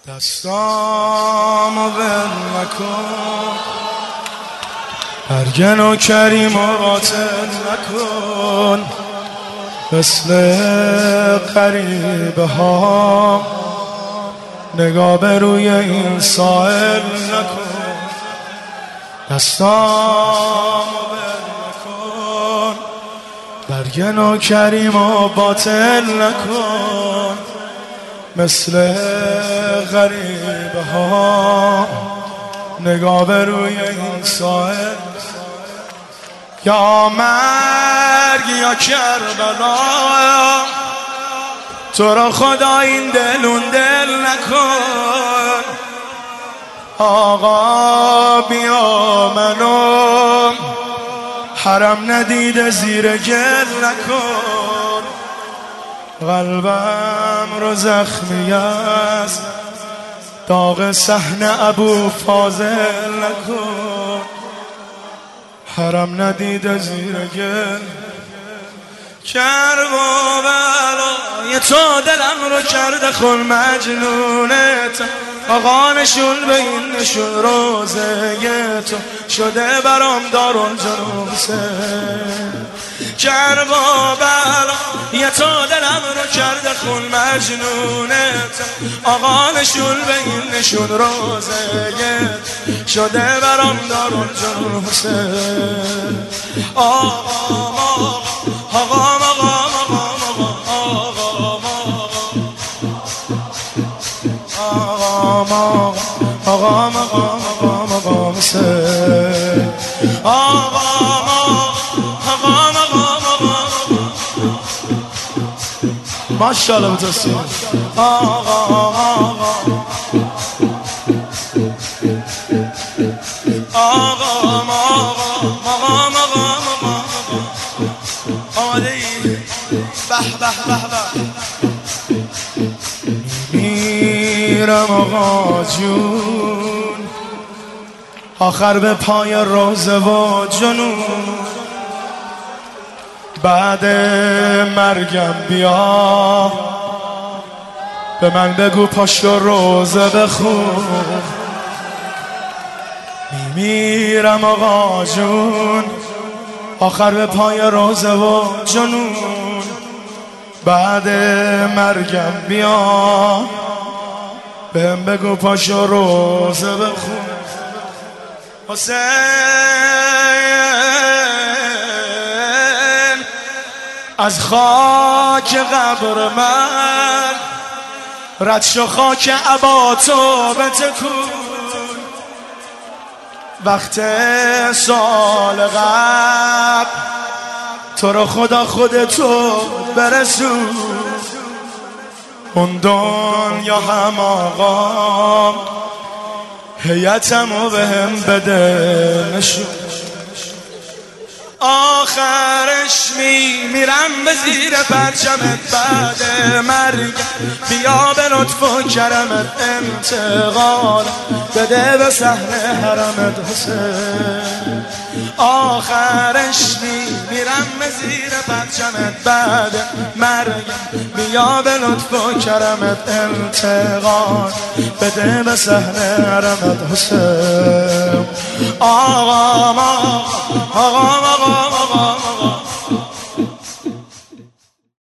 دستامو ول نکن، برگن و کریم و باطل نکن، مثل غریبه ها نگاه به روی این ساحل نکن. دستامو ول نکن، برگن و کریم و باطل نکن، مثل غریبه ها نگاه به روی این ساحل. یا مرگ یا کربلا، تو را خدا این دلون دل نکن. آقا بیا منو حرم ندیده زیر گل نکن. قلبم رو زخمی است داغ صحنه ابو فاضل نکن. حرم ندیده زیر گل. کرب و بلای تو دلم رو کرده خون مجنونت. آقا نشون به این نشون روزه تو شده برام دارون جنوسه. کرب و بلای تو دلم رو کرده خون مجنونت. آقا نشون به این نشون روزه شده برام دارون جنوسه. آقا ماشاءالله بتوسیم. آماده ای؟ به به به به. میرم آقا جون آخر به پای روزه و جنون. بعد مرگم بیا به من بگو پاشو روزه بخون. میمیرم آقا جون آخر به پای روزه و جنون. بعد مرگم بیا بهم بگو پاشو روزه بخون. حسین از خاک قبر من رد شو خاک عباتو بتکون. وقت سال قبل تو رو خدا خودتو برسون. اون دنیا هم آقا هیئتمو بهم بده نشون. آخرش میمیرم به زیر پرچمت بعد مرگ. بیا به لطف و کرمت انتقال بده به صحنه حرمت حسین. آخرش میمیرم به زیر پرچمت بعد مرگ. بیا به لطف و کرمت انتقال بده به صحنه حرمت حسین. آقا